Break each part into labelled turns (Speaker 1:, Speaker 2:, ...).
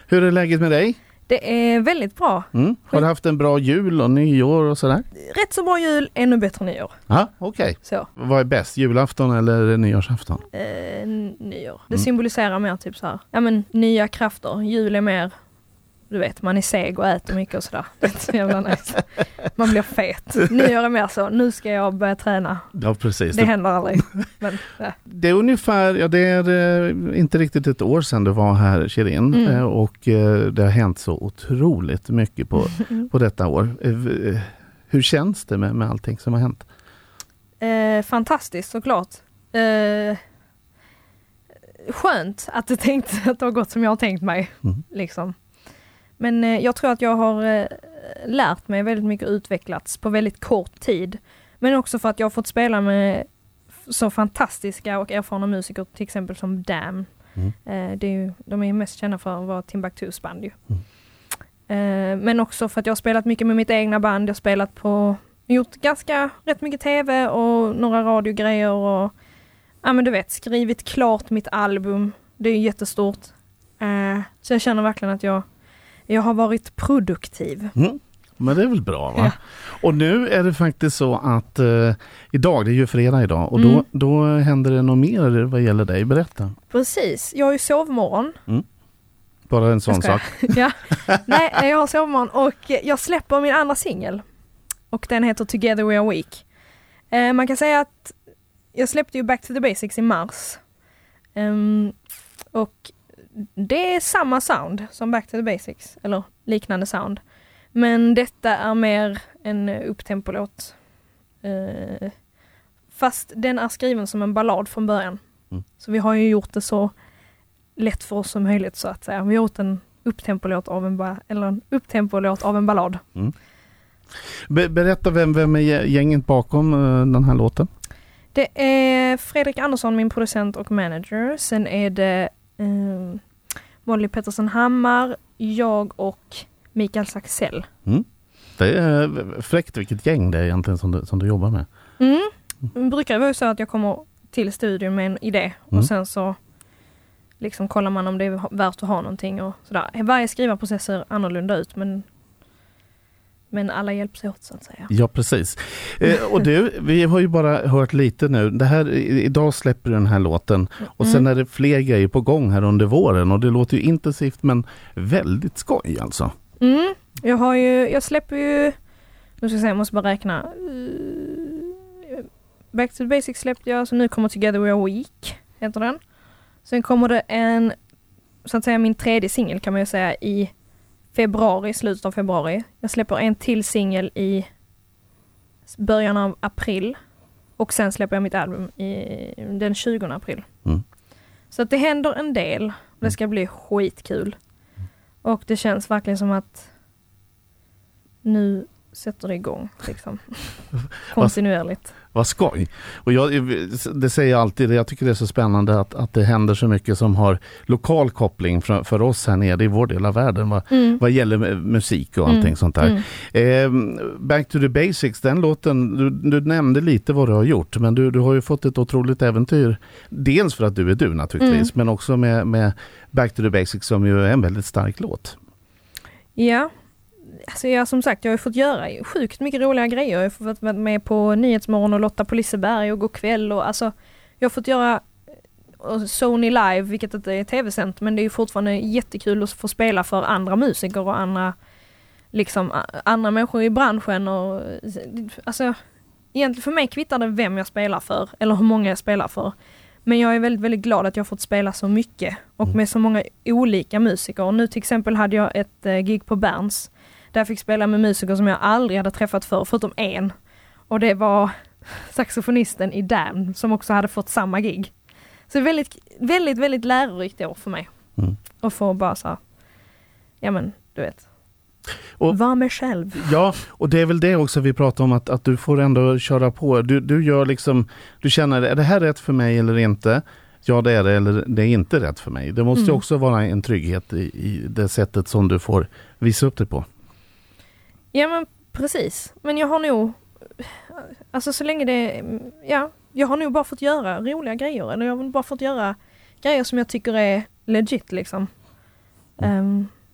Speaker 1: Hur är läget med dig?
Speaker 2: Det är väldigt bra.
Speaker 1: Har du haft en bra jul och nyår och sådär?
Speaker 2: Rätt så bra jul, ännu bättre nyår.
Speaker 1: Ja, okej.
Speaker 2: Så.
Speaker 1: Vad är bäst, julafton eller nyårsafton?
Speaker 2: Nyår. Det symboliserar mer typ så här. Ja, men nya krafter. Jul är mer, du vet, man är seg och äter mycket och sådär. Det är så jävla nice. Man blir fet. Nyår är mer så, nu ska jag börja träna.
Speaker 1: Ja, precis.
Speaker 2: Det händer aldrig. Men, ja.
Speaker 1: Det är ungefär, det är inte riktigt ett år sedan du var här, Shirin. Och det har hänt så otroligt mycket på detta år. Hur känns det med allting som har hänt?
Speaker 2: Fantastiskt, såklart. Skönt att det har gått som jag har tänkt mig. Liksom. Men jag tror att jag har lärt mig väldigt mycket och utvecklats på väldigt kort tid. Men också för att jag har fått spela med så fantastiska och erfarna musiker, till exempel som Damn. De är ju mest kända för att vara Timbuktus band ju. Men också för att jag har spelat mycket med mitt egna band. Jag har gjort rätt mycket tv och några radiogrejer och ja, men du vet, skrivit klart mitt album. Det är ju jättestort. Så jag känner verkligen att jag har varit produktiv.
Speaker 1: Men det är väl bra, va?
Speaker 2: Ja.
Speaker 1: Och nu är det faktiskt så att idag, det är ju fredag idag, och då händer det något mer vad gäller dig. Berätta.
Speaker 2: Precis, jag har ju sovmorgon.
Speaker 1: Bara en sån sak.
Speaker 2: Ja. Nej, jag har sovmorgon och jag släpper min andra singel. Och den heter Together We Are Weak. Man kan säga att jag släppte ju Back to the Basics i mars. Och det är samma sound som Back to the Basics, eller liknande sound. Men detta är mer en upptempolåt. Fast den är skriven som en ballad från början. Så vi har ju gjort det så lätt för oss som möjligt, så att säga. Vi har gjort en upptempolåt av en ballad.
Speaker 1: Berätta vem är gänget bakom den här låten?
Speaker 2: Det är Fredrik Andersson, min producent och manager. Sen är det Molly Pettersson Hammar, jag och Mikael Saxell.
Speaker 1: Det är fräckt vilket gäng det är egentligen som du jobbar med.
Speaker 2: Det brukar vara så att jag kommer till studion med en idé och sen så liksom kollar man om det är värt att ha någonting och sådär. Varje skrivarprocess ser annorlunda ut, men alla hjälps åt, så att säga.
Speaker 1: Ja, precis. Och vi har ju bara hört lite nu. Idag släpper du den här låten och sen är det fler grejer på gång här under våren och det låter ju intensivt men väldigt skoj alltså.
Speaker 2: Jag släpper ju, nu ska jag säga, jag måste bara räkna. Back to the Basics släppte jag, så nu kommer Together We Are Weak, heter den. Sen kommer det så att säga min tredje singel kan man ju säga i slutet av februari. Jag släpper en till singel i början av april. Och sen släpper jag mitt album den 20 april. Så att det händer en del. Det ska bli skitkul. Och det känns verkligen som att nu sätter det igång. Liksom. Kontinuerligt.
Speaker 1: Vad skoj. Och det säger jag alltid, jag tycker det är så spännande att det händer så mycket som har lokal koppling för oss här nere i vår del av världen vad gäller musik och allting sånt där. Back to the Basics, den låten, du nämnde lite vad du har gjort, men du har ju fått ett otroligt äventyr. Dels för att du är du naturligtvis, men också med Back to the Basics som ju är en väldigt stark låt. Ja.
Speaker 2: Alltså jag har ju fått göra sjukt mycket roliga grejer. Jag har fått vara med på Nyhetsmorgon och Lotta på Liseberg och Gå kväll. Och alltså, jag har fått göra Sony Live, vilket inte är tv-sänt, men det är ju fortfarande jättekul att få spela för andra musiker och andra människor i branschen. Och, alltså, egentligen för mig kvittar det vem jag spelar för eller hur många jag spelar för. Men jag är väldigt, väldigt glad att jag har fått spela så mycket och med så många olika musiker. Och nu till exempel hade jag ett gig på Berns där jag fick spela med musiker som jag aldrig hade träffat förutom en. Och det var saxofonisten i Damn som också hade fått samma gig. Så väldigt, väldigt, väldigt lärorikt år för mig. Och få bara så här, ja men du vet, var mig själv.
Speaker 1: Ja, och det är väl det också vi pratar om att du får ändå köra på. Du gör liksom, du känner, är det här rätt för mig eller inte? Ja, det är det, eller det är inte rätt för mig. Det måste också vara en trygghet i det sättet som du får visa upp det på.
Speaker 2: Ja, men precis. Men jag har nog, alltså så länge det, jag har nog bara fått göra roliga grejer. Eller jag har bara fått göra grejer som jag tycker är legit liksom.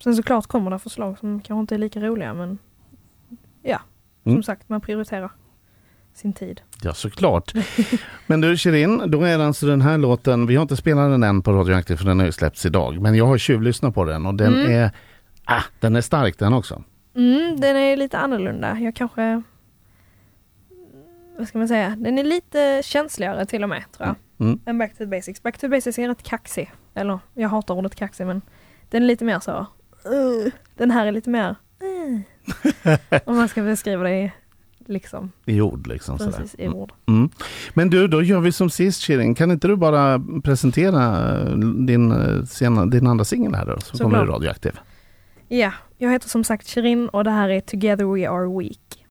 Speaker 2: Sen såklart kommer det förslag som kanske inte är lika roliga, men ja, som sagt, man prioriterar sin tid.
Speaker 1: Ja, såklart. Men du Shirin, då är det alltså den här låten, vi har inte spelat den än på Radioaktiv för den har ju släppts idag, men jag har tjuvlyssnat på den och den den är stark den också.
Speaker 2: Den är lite annorlunda. Jag kanske, vad ska man säga, den är lite känsligare till och med, tror jag, än Back to the Basics. Back to the Basics är rätt kaxig, eller jag hatar ordet kaxig, men den är lite mer så, den här är lite mer om man ska beskriva det liksom.
Speaker 1: I ord liksom.
Speaker 2: Precis,
Speaker 1: sådär.
Speaker 2: I ord.
Speaker 1: Men du, då gör vi som sist, Shirin. Kan inte du bara presentera din andra singel här då, som kommer i Radioaktiv?
Speaker 2: Ja, jag heter som sagt Shirin och det här är Together We Are Weak.